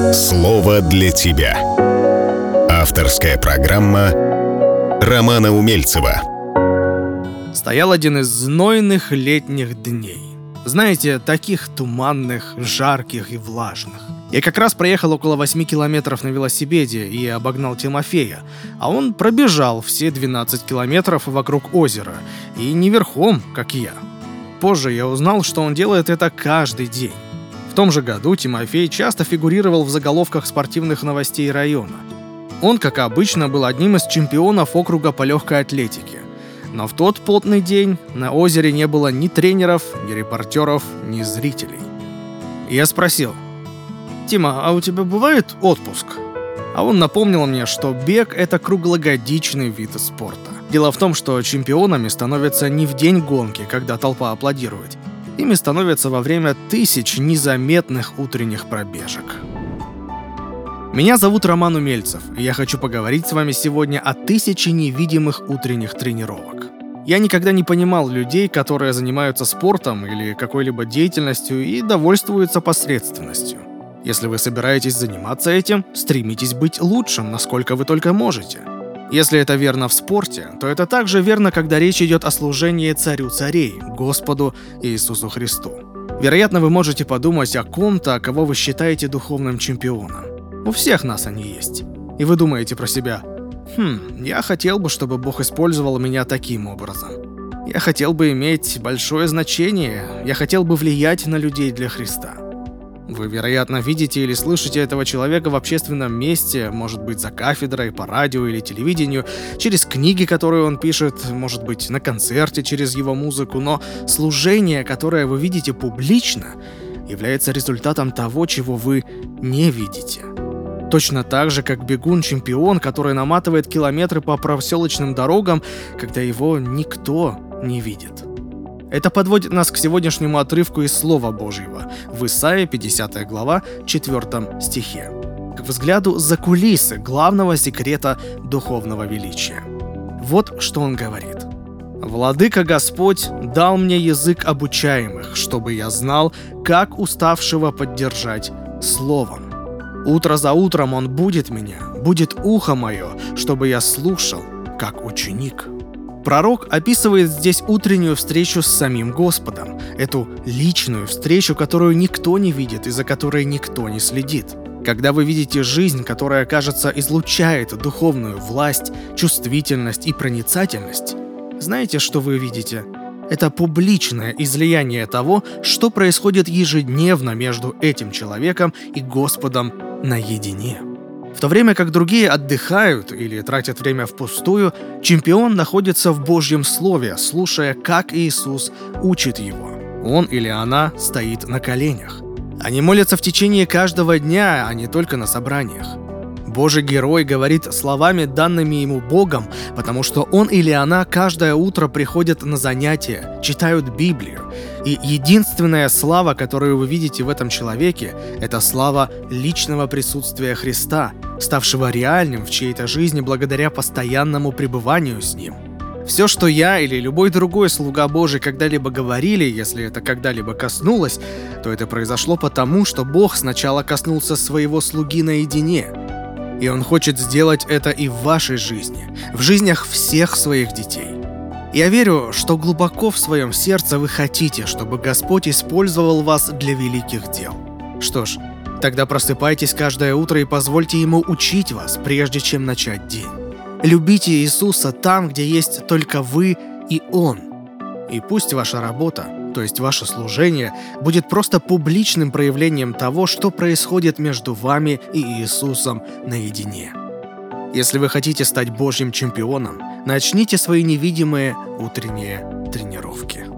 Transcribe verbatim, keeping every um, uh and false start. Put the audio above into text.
Слово для тебя. Авторская программа Романа Умельцева. Стоял один из знойных летних дней. Знаете, таких туманных, жарких и влажных. Я как раз проехал около восьми километров на велосипеде и обогнал Тимофея, а он пробежал все двенадцать километров вокруг озера, и не верхом, как я. Позже я узнал, что он делает это каждый день. В том же году Тимофей часто фигурировал в заголовках спортивных новостей района. Он, как обычно, был одним из чемпионов округа по легкой атлетике. Но в тот потный день на озере не было ни тренеров, ни репортеров, ни зрителей. Я спросил: «Тима, а у тебя бывает отпуск?» А он напомнил мне, что бег — это круглогодичный вид спорта. Дело в том, что чемпионами становятся не в день гонки, когда толпа аплодирует. Ими становятся во время тысяч незаметных утренних пробежек. Меня зовут Роман Умельцев, и я хочу поговорить с вами сегодня о тысяче невидимых утренних тренировок. Я никогда не понимал людей, которые занимаются спортом или какой-либо деятельностью и довольствуются посредственностью. Если вы собираетесь заниматься этим, стремитесь быть лучшим, насколько вы только можете. Если это верно в спорте, то это также верно, когда речь идет о служении Царю царей, Господу Иисусу Христу. Вероятно, вы можете подумать о ком-то, кого вы считаете духовным чемпионом. У всех нас они есть. И вы думаете про себя: «Хм, я хотел бы, чтобы Бог использовал меня таким образом. Я хотел бы иметь большое значение, я хотел бы влиять на людей для Христа». Вы, вероятно, видите или слышите этого человека в общественном месте, может быть, за кафедрой, по радио или телевидению, через книги, которые он пишет, может быть, на концерте через его музыку, но служение, которое вы видите публично, является результатом того, чего вы не видите. Точно так же, как бегун-чемпион, который наматывает километры по проселочным дорогам, когда его никто не видит. Это подводит нас к сегодняшнему отрывку из Слова Божьего в Исаии пятидесятой глава, четвёртом стихе. К взгляду за кулисы главного секрета духовного величия. Вот что он говорит: «Владыка Господь дал мне язык обучаемых, чтобы я знал, как уставшего поддержать словом. Утро за утром он будет меня, будет ухо мое, чтобы я слушал, как ученик». Пророк описывает здесь утреннюю встречу с самим Господом, эту личную встречу, которую никто не видит и за которой никто не следит. Когда вы видите жизнь, которая, кажется, излучает духовную власть, чувствительность и проницательность, знаете, что вы видите? Это публичное излияние того, что происходит ежедневно между этим человеком и Господом наедине. В то время как другие отдыхают или тратят время впустую, чемпион находится в Божьем Слове, слушая, как Иисус учит его. Он или она стоит на коленях. Они молятся в течение каждого дня, а не только на собраниях. Божий герой говорит словами, данными ему Богом, потому что он или она каждое утро приходят на занятия, читают Библию. И единственная слава, которую вы видите в этом человеке, это слава личного присутствия Христа, ставшего реальным в чьей-то жизни благодаря постоянному пребыванию с Ним. Все, что я или любой другой слуга Божий когда-либо говорили, если это когда-либо коснулось, то это произошло потому, что Бог сначала коснулся своего слуги наедине. И Он хочет сделать это и в вашей жизни, в жизнях всех своих детей. Я верю, что глубоко в своем сердце вы хотите, чтобы Господь использовал вас для великих дел. Что ж, тогда просыпайтесь каждое утро и позвольте Ему учить вас, прежде чем начать день. Любите Иисуса там, где есть только вы и Он. И пусть ваша работа, то есть ваше служение, будет просто публичным проявлением того, что происходит между вами и Иисусом наедине. Если вы хотите стать Божьим чемпионом, начните свои невидимые утренние тренировки.